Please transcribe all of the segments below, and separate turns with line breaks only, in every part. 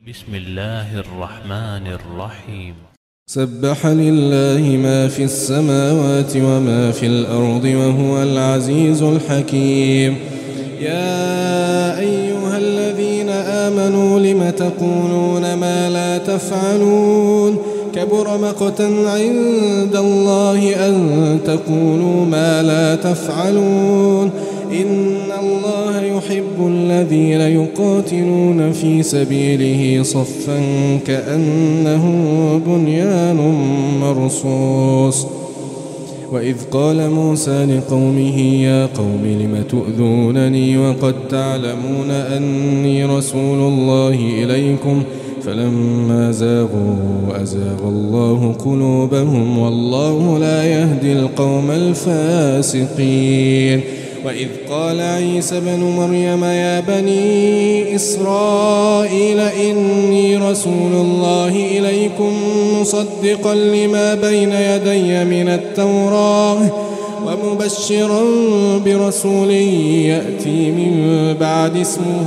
بسم الله الرحمن الرحيم.
سبح لله ما في السماوات وما في الأرض وهو العزيز الحكيم. يا أيها الذين آمنوا لم تقولون ما لا تفعلون كبر مقتا عند الله أن تقولوا ما لا تفعلون إن الله يحب الذين يقاتلون في سبيله صفا كأنه بنيان مرصوص. وإذ قال موسى لقومه يا قوم لم تؤذونني وقد تعلمون أني رسول الله إليكم فلما زاغوا أزاغ الله قلوبهم والله لا يهدي القوم الفاسقين. وإذ قال عيسى بن مريم يا بني إسرائيل إني رسول الله إليكم مصدقا لما بين يدي من التوراة ومبشرا برسول يأتي من بعد اسمه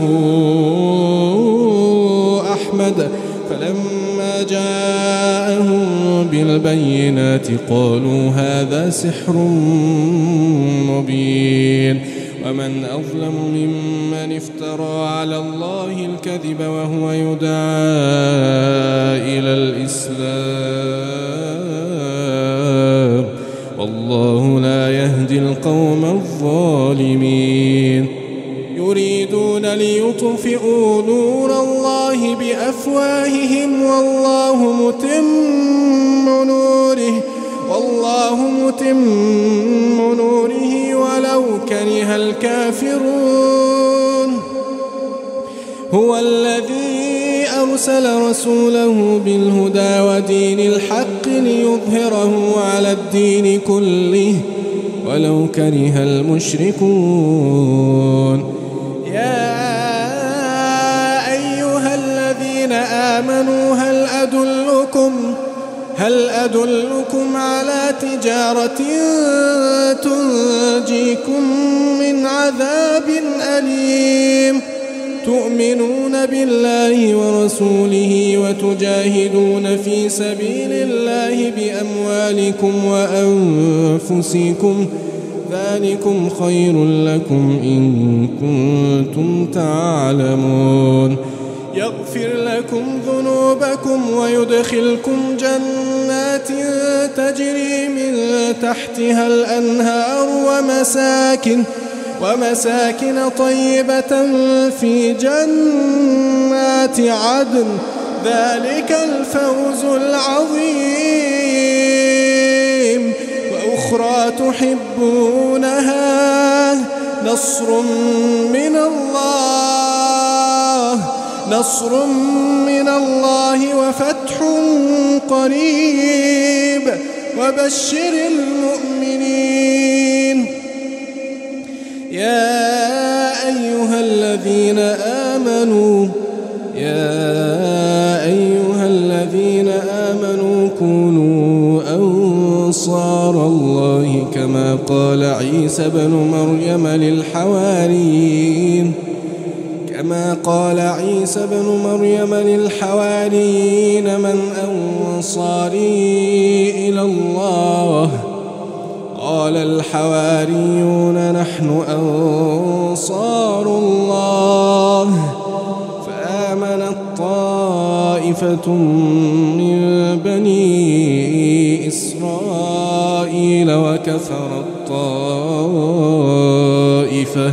أحمد فلما جاءهم بالبينات قالوا هذا سحر مبين. ومن أظلم ممن افترى على الله الكذب وهو يدعى إلى الإسلام والله لا يهدي القوم الظالمين. يريدون ليطفئوا نور الله بأفواههم والله متم نوره ولو كره الكافرون. هو الذي أرسل رسوله بالهدى ودين الحق ليظهره على الدين كله ولو كره المشركون. يا أيها الذين آمنوا هل أدلكم على تجارة تنجيكم من عذاب أليم تؤمنون بالله ورسوله وتجاهدون في سبيل الله بأموالكم وأنفسكم ذلكم خير لكم إن كنتم تعلمون. يغفر لكم ذنوبكم ويدخلكم جنات تجري من تحتها الأنهار ومساكن طيبة في جنات عدن ذلك الفوز العظيم. وأخرى تحبونها نصر من الله وفتح قريب وبشر المؤمنين. يا أيها الذين آمنوا كونوا أنصار الله كما قال عيسى بن مريم للحواريين من أنصاري إلى الله قال الحواريون نحن أنصار الله فآمنت طائفة من بني إسرائيل وكفرت طائفة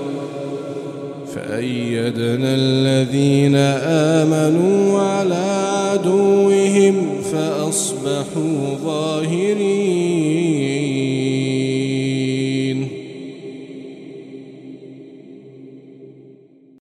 فأيدنا الذين آمنوا على عدوهم فأصبحوا ظاهرين.